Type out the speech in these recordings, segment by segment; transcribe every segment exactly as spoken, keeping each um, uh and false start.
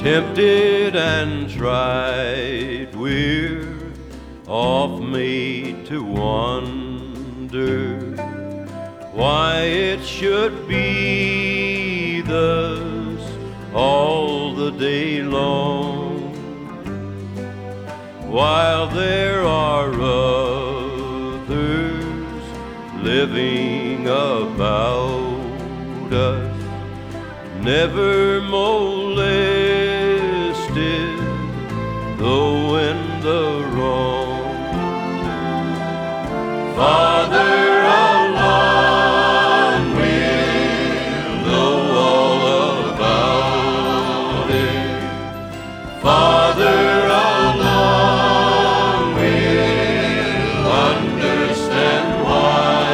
tempted and tried, we're oft made to wonder why it should be thus all the day long, while there are others living about us, never molested, though in the wrong. Father, along we'll know all about it. Father, along we'll understand why.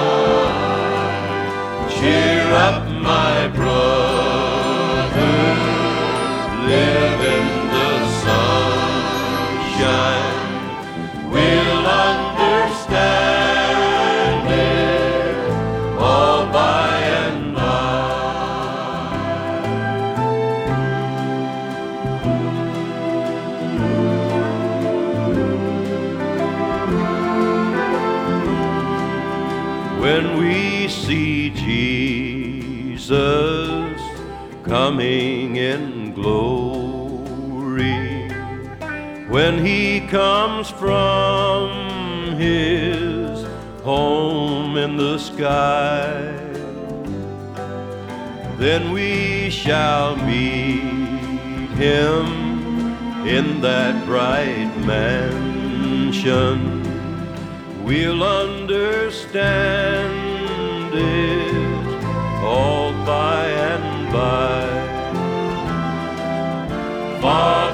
Cheer up, my brother, live in the sunshine. We'll understand it all by and by. When we see Jesus coming in glory, when he comes from his home in the sky, then we shall meet him in that bright mansion. We'll understand it all by and by. Far